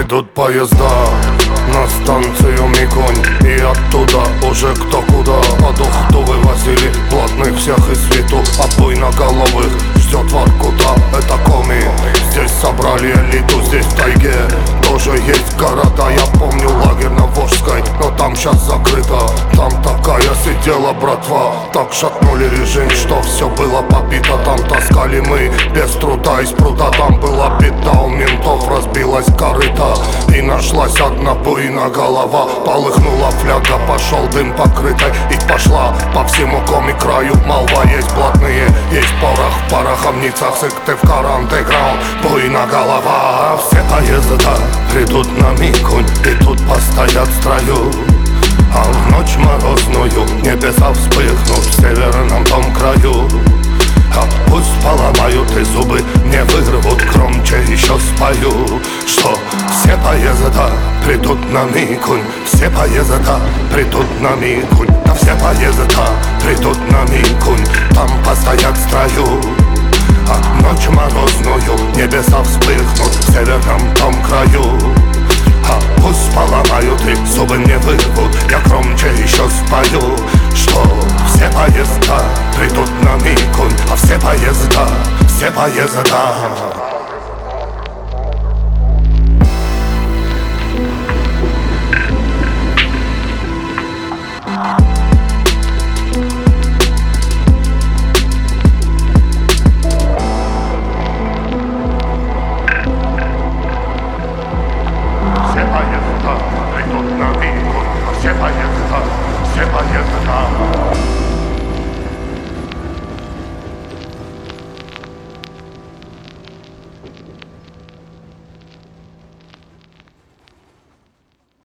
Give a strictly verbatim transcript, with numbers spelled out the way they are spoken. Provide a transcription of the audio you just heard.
Идут поезда на станцию Миконь, и оттуда уже кто куда. Под Ухту вывозили плотных всех из свету, а буйноголовых ждет Воркута. Это Коми, здесь собрали элиту, здесь в тайге тоже есть города. Я помню лагерь на Волжской, но там сейчас закрыто. Там такая сидела братва, так шатнули режим, что все было побито. Там таскали мы без труда из пруда. Там была беда, у ментов разбилась корыта, и нашлась одна буйна голова. Полыхнула фляга, пошел дым покрытой, и пошла по всему Коми краю молва. Есть блатные, есть порох в пороховницах, сыкты в карантеграунд, буйна голова. Все поезда придут на Микунь, и тут постоят в строю. А в ночь морозную небеса вспыхнут в северном том краю. А пусть поломают и зубы не вырвут, громче еще спою, что все поезда придут на Микунь, все поезда придут на Микунь, да все поезда придут на Микунь, там постоят в строю. А ночь морозную небеса вспыхнут в северном том краю. А пусть поломают и зубы не вырвут, я громче еще спою, что все поезда придут на Микунь, а все поезда, все поезда